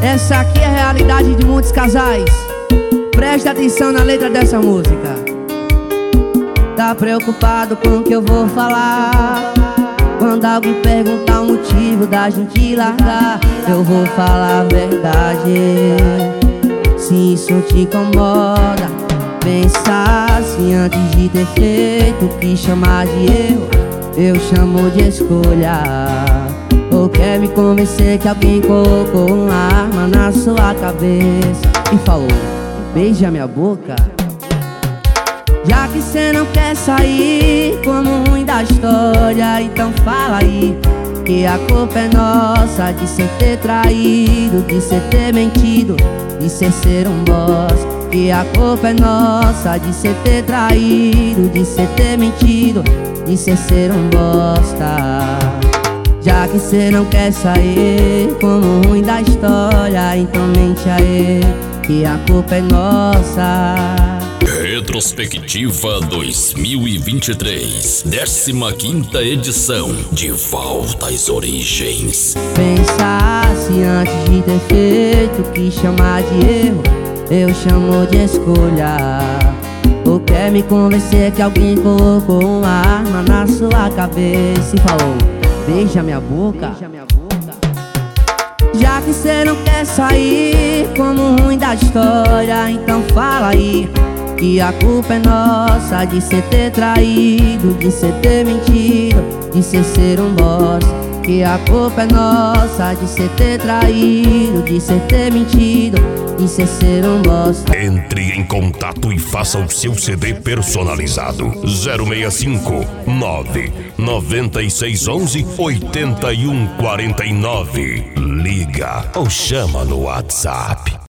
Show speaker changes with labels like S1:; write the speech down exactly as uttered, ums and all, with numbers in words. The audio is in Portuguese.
S1: Essa aqui é a realidade de muitos casais. Preste atenção na letra dessa música. Tá preocupado com o que eu vou falar? Quando alguém perguntar o motivo da gente largar, eu vou falar a verdade. Se isso te incomoda, pensa assim antes de ter feito o que chamar de erro, eu chamo de escolha. Ou quer me convencer que alguém colocou uma arma na sua cabeça e falou: beija minha boca. Já que cê não quer sair como ruim da história, então fala aí que a culpa é nossa de cê ter traído, de cê ter mentido, de cê ser um boss. Que a culpa é nossa de cê ter traído, de cê ter mentido, de cê ser um bosta. Já que cê não quer sair como ruim da história, então mente a ele que a culpa é nossa.
S2: Retrospectiva dois mil e vinte e três, décima quinta edição, De Volta às Origens.
S1: Pensasse antes de ter feito o que chamar de erro, eu chamo de escolha. Ou quer me convencer que alguém colocou uma arma na sua cabeça e falou: beija minha boca. Já que cê não quer sair como ruim da história, então fala aí que a culpa é nossa de cê ter traído, de cê ter mentido, de cê ser um bosta. Que a culpa é nossa de cê ter traído, de cê ter mentido, de cê ser um bosta.
S3: Entre em contato e faça o seu C D personalizado. Zero seis cinco nove nove seis um um oito um quatro nove. Liga ou chama no WhatsApp.